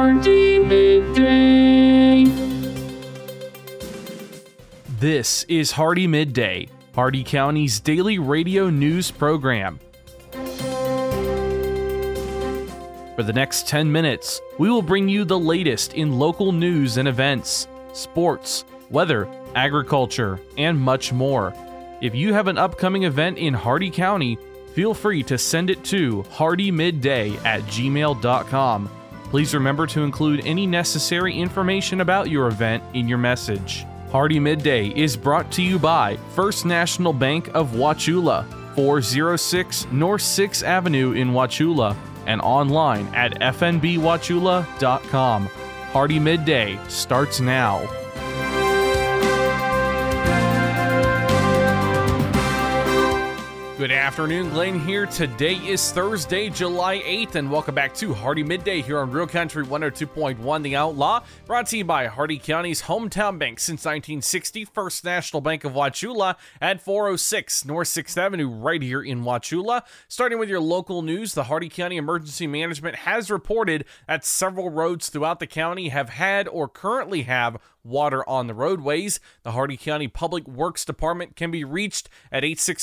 Hardy Midday. This is Hardy Midday, Hardy County's daily radio news program. For the next 10 minutes, we will bring you the latest in local news and events, sports, weather, agriculture, and much more. If you have an upcoming event in Hardy County, feel free to send it to hardymidday@gmail.com. Please remember to include any necessary information about your event in your message. Hardy Midday is brought to you by First National Bank of Wauchula, 406 North 6th Avenue in Wauchula, and online at fnbwauchula.com. Hardy Midday starts now. Good afternoon, Glenn here. Today is Thursday, July 8th, and welcome back to Hardy Midday here on Real Country 102.1 The Outlaw, brought to you by Hardy County's hometown bank since 1960, First National Bank of Wauchula at 406 North 6th Avenue right here in Wauchula. Starting with your local news, the Hardy County Emergency Management has reported that several roads throughout the county have had or currently have water on the roadways. The Hardy County Public Works Department can be reached at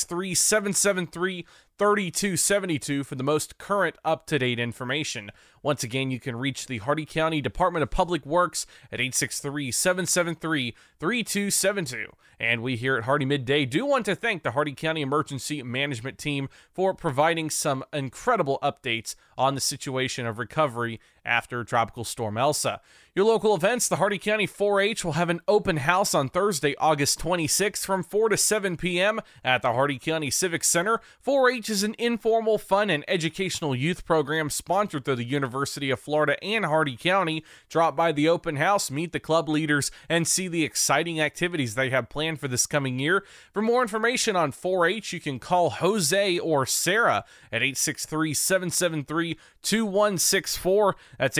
863-773-3272 for the most current up-to-date information. Once again, you can reach the Hardy County Department of Public Works at 863-773-3272. And we here at Hardy Midday do want to thank the Hardy County Emergency Management Team for providing some incredible updates on the situation of recovery after Tropical Storm Elsa. Your local events, the Hardy County 4-H will have an open house on Thursday, August 26th from 4 to 7 p.m. at the Hardy County Civic Center. 4-H is an informal, fun, and educational youth program sponsored through the University of Florida and Hardy County. Drop by the open house, meet the club leaders, and see the exciting activities they have planned for this coming year. For more information on 4-H, you can call Jose or Sarah at 863-773-2164. That's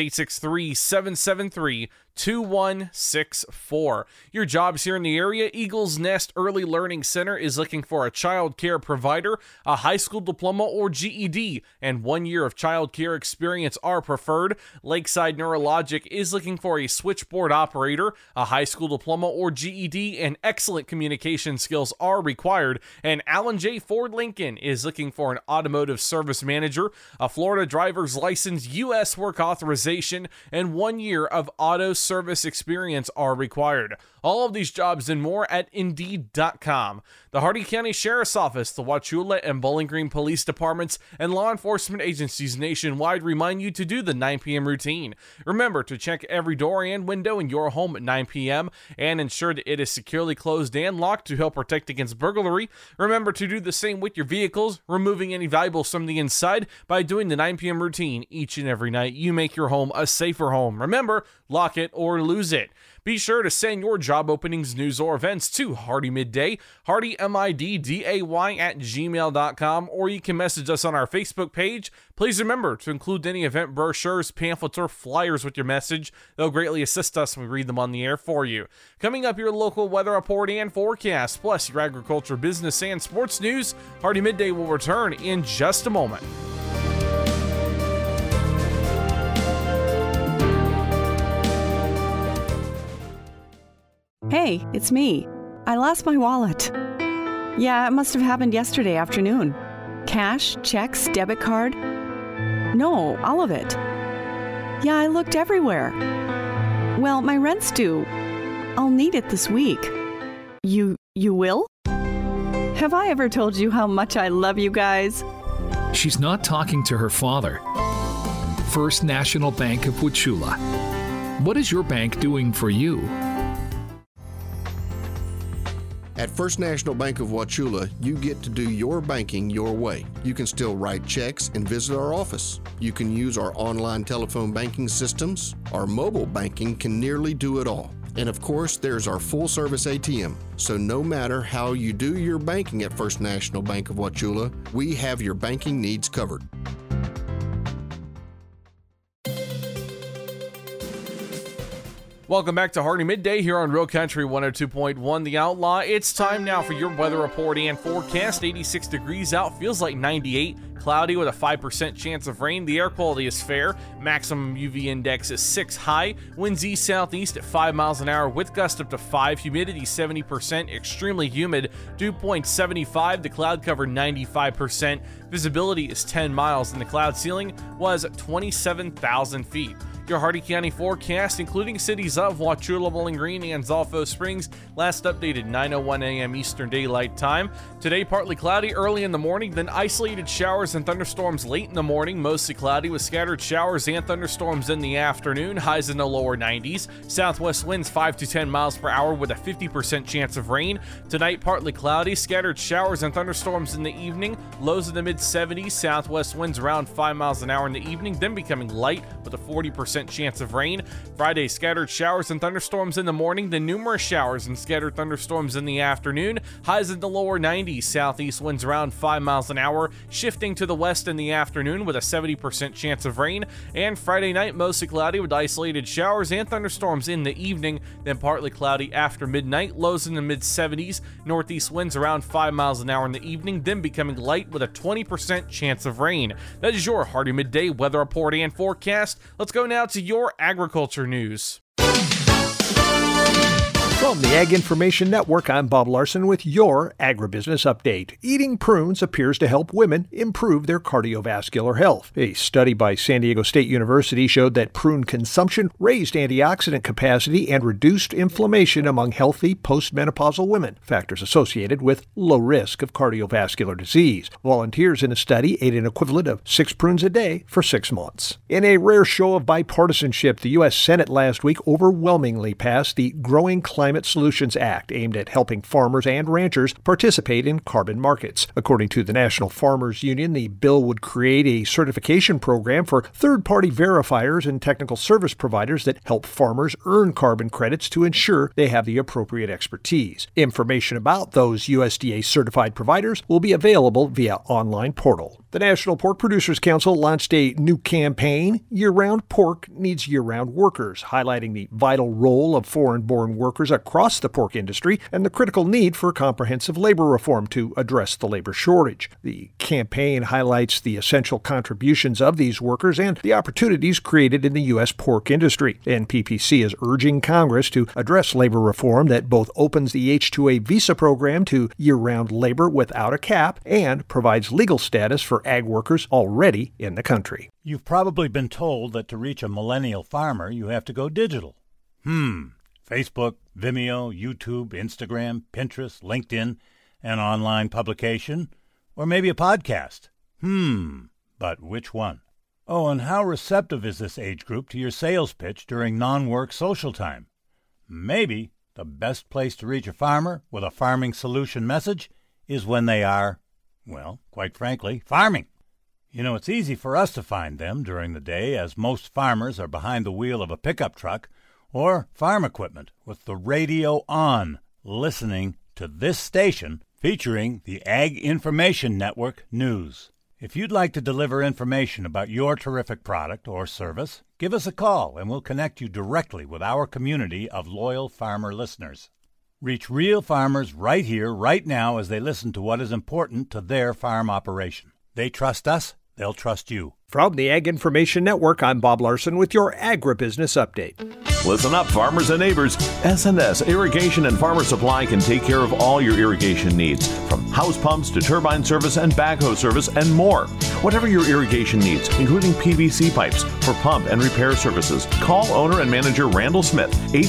863-773-2164. Your jobs here in the area, Eagles Nest Early Learning Center is looking for a child care provider. A high school diploma or GED and 1 year of child care experience are preferred. Lakeside Neurologic is looking for a switchboard operator. A high school diploma or GED and excellent communication skills are required. And Alan J. Ford Lincoln is looking for an automotive service manager. A Florida driver's license, U.S. work authorization, and 1 year of auto service experience are required. All of these jobs and more at Indeed.com. The Hardy County Sheriff's Office, the Wauchula and Bowling Green Police Departments, and law enforcement agencies nationwide remind you to do the 9 p.m. routine. Remember to check every door and window in your home at 9 p.m. and ensure that it is securely closed and locked to help protect against burglary. Remember to do the same with your vehicles, removing any valuables from the inside by doing the 9 p.m. routine each and every night. You make your home a safer home. Remember, lock it or lose it. Be sure to send your job openings, news, or events to Hardy Midday, hardymidday@gmail.com, or you can message us on our Facebook page. Please remember to include any event brochures, pamphlets, or flyers with your message. They'll greatly assist us when we read them on the air for you. Coming up, your local weather report and forecast, plus your agriculture, business, and sports news. Hardy Midday will return in just a moment. Hey, it's me. I lost my wallet. Yeah, it must have happened yesterday afternoon. Cash, checks, debit card. No, all of it. Yeah, I looked everywhere. Well, my rent's due. I'll need it this week. You will? Have I ever told you how much I love you guys? She's not talking to her father. First National Bank of Wauchula. What is your bank doing for you? At First National Bank of Wauchula, you get to do your banking your way. You can still write checks and visit our office. You can use our online telephone banking systems. Our mobile banking can nearly do it all. And of course, there's our full-service ATM. So no matter how you do your banking at First National Bank of Wauchula, we have your banking needs covered. Welcome back to Hardy Midday here on Real Country 102.1 The Outlaw. It's time now for your weather report and forecast. 86 degrees out, feels like 98. Cloudy with a 5% chance of rain. The air quality is fair. Maximum UV index is 6 high. Winds east southeast at 5 miles an hour with gust up to 5. Humidity 70%. Extremely humid. Dew point 75. The cloud cover 95%. Visibility is 10 miles and the cloud ceiling was 27,000 feet. Your Hardy County forecast, including cities of Wauchula, Bowling Green, and Zolfo Springs, last updated 9:01 a.m. Eastern Daylight Time. Today, partly cloudy early in the morning, then isolated showers and thunderstorms late in the morning, mostly cloudy with scattered showers and thunderstorms in the afternoon, highs in the lower 90s. Southwest winds 5 to 10 miles per hour with a 50% chance of rain. Tonight, partly cloudy, scattered showers and thunderstorms in the evening, lows in the mid-70s. Southwest winds around 5 miles an hour in the evening, then becoming light with a 40% chance of rain. Friday, scattered showers and thunderstorms in the morning, then numerous showers and scattered thunderstorms in the afternoon. Highs in the lower 90s. Southeast winds around 5 miles an hour, shifting to the west in the afternoon with a 70% chance of rain. And Friday night, mostly cloudy with isolated showers and thunderstorms in the evening, then partly cloudy after midnight. Lows in the mid-70s. Northeast winds around 5 miles an hour in the evening, then becoming light with a 20% chance of rain. That is your Hardy Midday weather report and forecast. Let's go now to your agriculture news. From the Ag Information Network, I'm Bob Larson with your Agribusiness Update. Eating prunes appears to help women improve their cardiovascular health. A study by San Diego State University showed that prune consumption raised antioxidant capacity and reduced inflammation among healthy postmenopausal women, factors associated with low risk of cardiovascular disease. Volunteers in a study ate an equivalent of 6 prunes a day for 6 months. In a rare show of bipartisanship, the U.S. Senate last week overwhelmingly passed the Growing Climate Solutions Act, aimed at helping farmers and ranchers participate in carbon markets. According to the National Farmers Union, the bill would create a certification program for third-party verifiers and technical service providers that help farmers earn carbon credits to ensure they have the appropriate expertise. Information about those USDA-certified providers will be available via online portal. The National Pork Producers Council launched a new campaign, Year-Round Pork Needs Year-Round Workers, highlighting the vital role of foreign-born workers across the pork industry and the critical need for comprehensive labor reform to address the labor shortage. The campaign highlights the essential contributions of these workers and the opportunities created in the U.S. pork industry. NPPC is urging Congress to address labor reform that both opens the H-2A visa program to year-round labor without a cap and provides legal status for ag workers already in the country. You've probably been told that to reach a millennial farmer, you have to go digital. Facebook, Vimeo, YouTube, Instagram, Pinterest, LinkedIn, an online publication, or maybe a podcast. But which one? Oh, and how receptive is this age group to your sales pitch during non-work social time? Maybe the best place to reach a farmer with a farming solution message is when they are, well, quite frankly, farming. You know, it's easy for us to find them during the day, as most farmers are behind the wheel of a pickup truck or farm equipment with the radio on, listening to this station featuring the Ag Information Network News. If you'd like to deliver information about your terrific product or service, give us a call and we'll connect you directly with our community of loyal farmer listeners. Reach real farmers right here, right now, as they listen to what is important to their farm operation. They trust us, they'll trust you. From the Ag Information Network, I'm Bob Larson with your Agribusiness Update. Listen up, farmers and neighbors. SNS Irrigation and Farmer Supply can take care of all your irrigation needs, from house pumps to turbine service and backhoe service and more. Whatever your irrigation needs, including PVC pipes for pump and repair services, call owner and manager Randall Smith,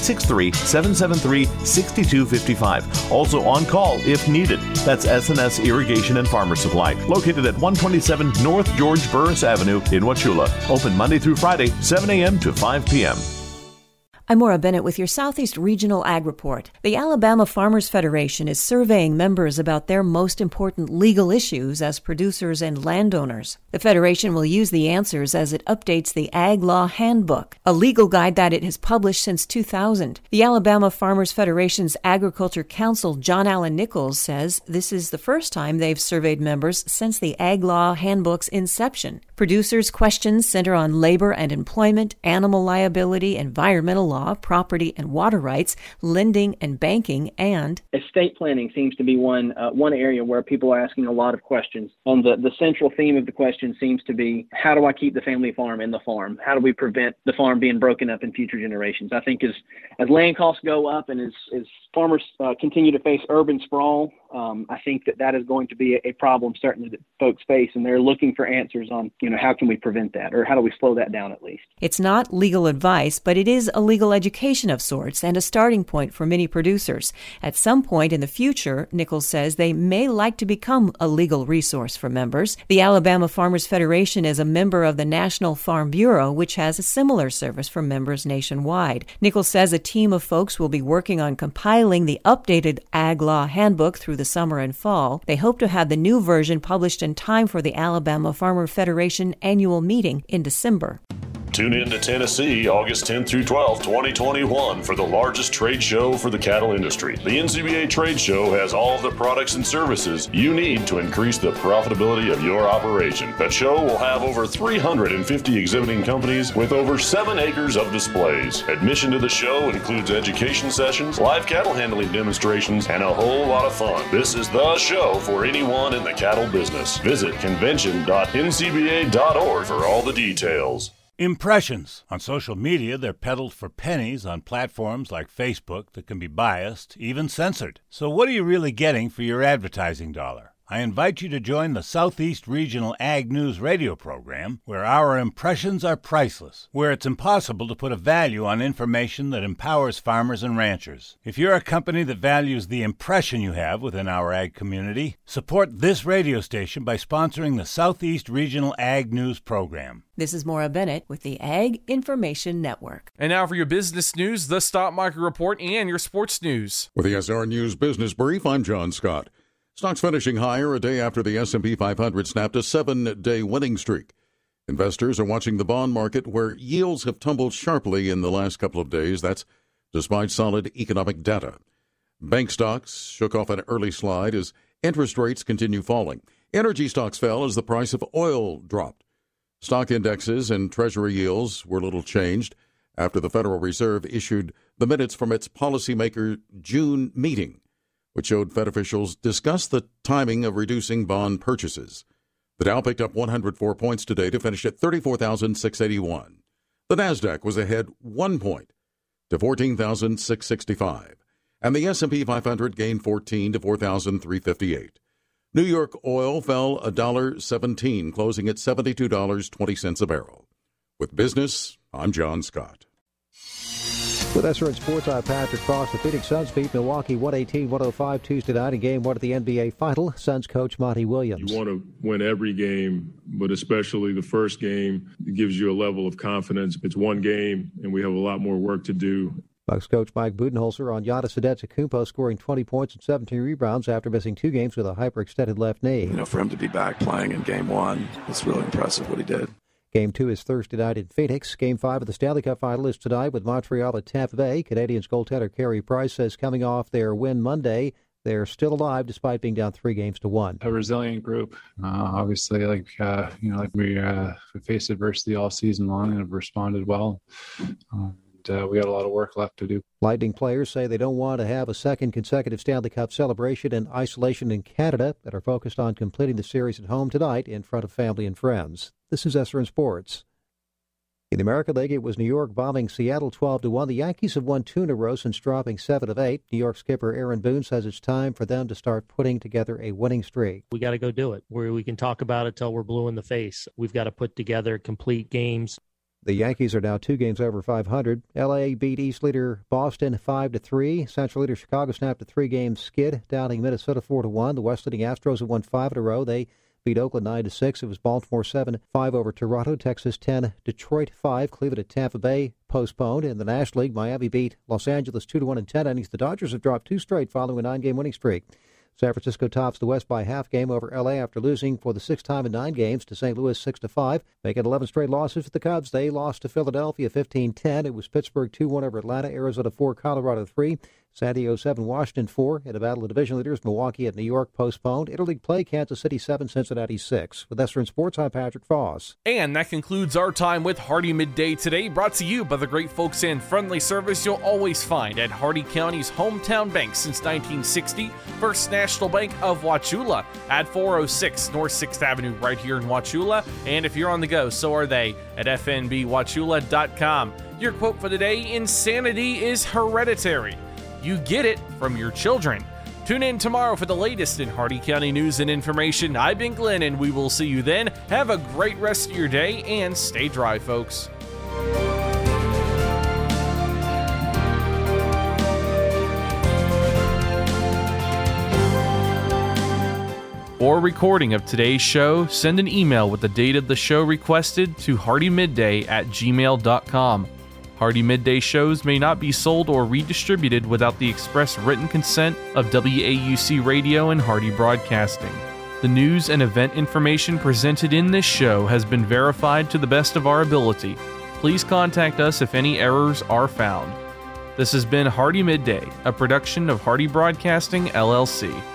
863-773-6255. Also on call if needed. That's SNS Irrigation and Farmer Supply, located at 127 North George Burris Avenue in Wauchula. Open Monday through Friday, 7 a.m. to 5 p.m. I'm Maura Bennett with your Southeast Regional Ag Report. The Alabama Farmers Federation is surveying members about their most important legal issues as producers and landowners. The Federation will use the answers as it updates the Ag Law Handbook, a legal guide that it has published since 2000. The Alabama Farmers Federation's Agriculture Counsel, John Allen Nichols, says this is the first time they've surveyed members since the Ag Law Handbook's inception. Producers' questions center on labor and employment, animal liability, environmental law, property and water rights, lending and banking, and estate planning seems to be one area where people are asking a lot of questions. And the central theme of the question seems to be, how do I keep the family farm in the farm? How do we prevent the farm being broken up in future generations? I think as land costs go up and as farmers continue to face urban sprawl, I think that is going to be a problem certainly that folks face, and they're looking for answers on, how can we prevent that, or how do we slow that down at least? It's not legal advice, but it is a legal education of sorts and a starting point for many producers. At some point in the future, Nichols says they may like to become a legal resource for members. The Alabama Farmers Federation is a member of the National Farm Bureau, which has a similar service for members nationwide. Nichols says a team of folks will be working on compiling the updated Ag Law Handbook through the summer and fall. They hope to have the new version published in time for the Alabama Farmer Federation annual meeting in December. Tune in to Tennessee August 10th through 12th, 2021 for the largest trade show for the cattle industry. The NCBA Trade Show has all of the products and services you need to increase the profitability of your operation. That show will have over 350 exhibiting companies with over 7 acres of displays. Admission to the show includes education sessions, live cattle handling demonstrations, and a whole lot of fun. This is the show for anyone in the cattle business. Visit convention.ncba.org for all the details. Impressions. On social media, they're peddled for pennies on platforms like Facebook that can be biased, even censored. So what are you really getting for your advertising dollar? I invite you to join the Southeast Regional Ag News radio program, where our impressions are priceless, where it's impossible to put a value on information that empowers farmers and ranchers. If you're a company that values the impression you have within our ag community, support this radio station by sponsoring the Southeast Regional Ag News program. This is Maura Bennett with the Ag Information Network. And now for your business news, the Stock Market Report, and your sports news. With the SR News Business Brief, I'm John Scott. Stocks finishing higher a day after the S&P 500 snapped a 7-day winning streak. Investors are watching the bond market, where yields have tumbled sharply in the last couple of days. That's despite solid economic data. Bank stocks shook off an early slide as interest rates continue falling. Energy stocks fell as the price of oil dropped. Stock indexes and Treasury yields were little changed after the Federal Reserve issued the minutes from its policymaker June meeting, which showed Fed officials discuss the timing of reducing bond purchases. The Dow picked up 104 points today to finish at 34,681. The Nasdaq was ahead 1 point to 14,665, and the S&P 500 gained 14 to 4,358. New York oil fell $1.17, closing at $72.20 a barrel. With business, I'm John Scott. With SRN Sports, I'm Patrick Cross. The Phoenix Suns beat Milwaukee 118-105 Tuesday night in Game 1 of the NBA Final. Suns coach Monty Williams. You want to win every game, but especially the first game. It gives you a level of confidence. It's one game, and we have a lot more work to do. Bucks coach Mike Budenholzer on Giannis Antetokounmpo scoring 20 points and 17 rebounds after missing 2 games with a hyperextended left knee. For him to be back playing in Game 1, it's really impressive what he did. Game 2 is Thursday night in Phoenix. Game 5 of the Stanley Cup Final is tonight with Montreal at Tampa Bay. Canadiens goaltender Carey Price says coming off their win Monday, they're still alive despite being down 3-1. A resilient group. Obviously, we faced adversity all season long and have responded well. We got a lot of work left to do. Lightning players say they don't want to have a second consecutive Stanley Cup celebration in isolation in Canada, that are focused on completing the series at home tonight in front of family and friends. This is SRN Sports. In the American League, it was New York bombing Seattle 12-1. The Yankees have won 2 in a row since dropping 7 of 8. New York skipper Aaron Boone says it's time for them to start putting together a winning streak. We got to go do it. We can talk about it till we're blue in the face. We've got to put together complete games. The Yankees are now 2 games over 500. L.A. beat East leader Boston 5-3. Central leader Chicago snapped a 3-game skid, downing Minnesota 4-1. The West leading Astros have won 5 in a row. They beat Oakland 9-6. It was Baltimore 7-5 over Toronto. Texas 10. Detroit 5. Cleveland at Tampa Bay postponed. In the National League, Miami beat Los Angeles 2-1 in 10 innings. The Dodgers have dropped 2 straight following a 9-game winning streak. San Francisco tops the West by half game over L.A. after losing for the 6th time in 9 games to St. Louis 6-5. Making 11 straight losses for the Cubs. They lost to Philadelphia 15-10. It was Pittsburgh 2-1 over Atlanta, Arizona 4, Colorado 3. San Diego 7, Washington 4 in a battle of division leaders. Milwaukee at New York postponed. Interleague play, Kansas City 7, Cincinnati 6. With Western Sports, I'm Patrick Foss. And that concludes our time with Hardee Midday today, brought to you by the great folks and friendly service you'll always find at Hardee County's hometown bank since 1960, First National Bank of Wauchula at 406 North 6th Avenue right here in Wauchula. And if you're on the go, so are they at fnbwauchula.com. Your quote for today: insanity is hereditary. You get it from your children. Tune in tomorrow for the latest in Hardee County news and information. I've been Glenn, and we will see you then. Have a great rest of your day, and stay dry, folks. For a recording of today's show, send an email with the date of the show requested to hardeemidday@gmail.com. Hardee Midday shows may not be sold or redistributed without the express written consent of WAUC Radio and Hardee Broadcasting. The news and event information presented in this show has been verified to the best of our ability. Please contact us if any errors are found. This has been Hardee Midday, a production of Hardee Broadcasting, LLC.